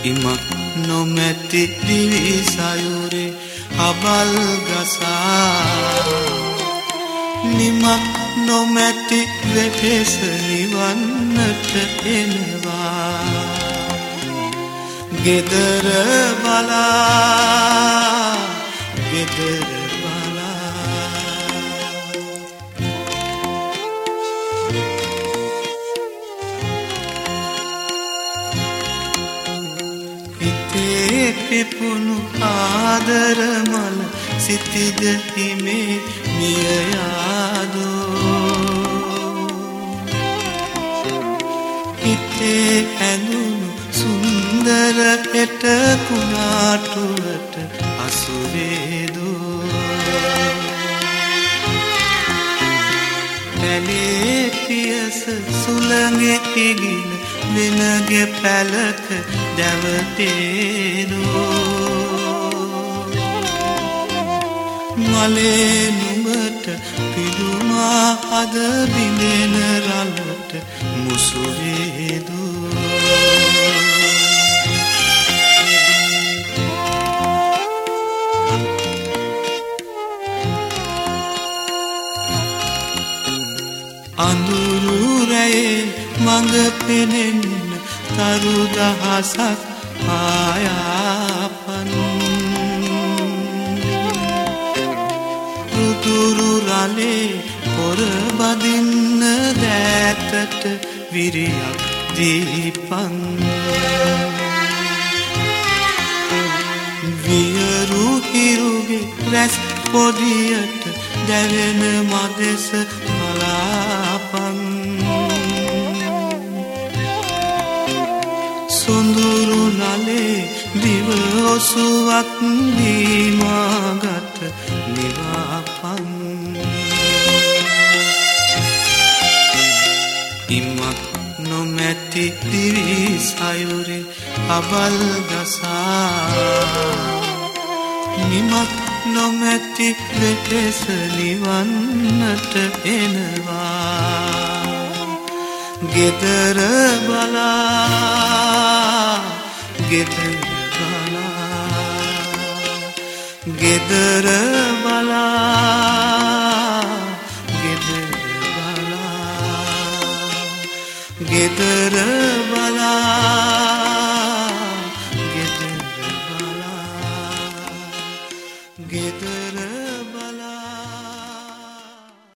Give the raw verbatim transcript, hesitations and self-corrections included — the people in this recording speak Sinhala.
ඉමක් නොමැති දිවි සයුරේ හබල් ගසා නිමක් නොමැති වෙහෙස නිවන්නට එනවා ගෙදර බලා ගෙදර පිපුණු ආදර මල සිතිද හිමේ මිය යාදෝ හිතේ ඇඳුණු සුන්දර හෙට කුණාටුවට අසුවේදෝ පැලේ පියස සුළඟේ ඉගිල වෙනගේ පැලක දැවටේදෝ මලේ නුඹට පිදුමා අද බිඳෙන රළට මුසුවේදෝ අඳුරු රැයේ මඟ පෙනෙන්න තරු දහසක් ආයාපන් රුතුරු රලේ පොර බදින්න දෑතට විරියක් දීපන් වියරු හිරුගේ රැස් පොදියට දැවෙන මදෙස බලාපන් සොඳුරු නලේ දිව ඔසුවක් දීමාගත නිවාපන් ඉමක් නොමැති දිවි සයුරේ හබල් ගසා නිමක් නොමැති වෙහෙස නිවන්නට එනවා ගෙදර බලා ගෙදර බලා ගෙදර බලා ගෙදර බලා ගෙදර බලා ගෙදර බලා ගෙදර බලා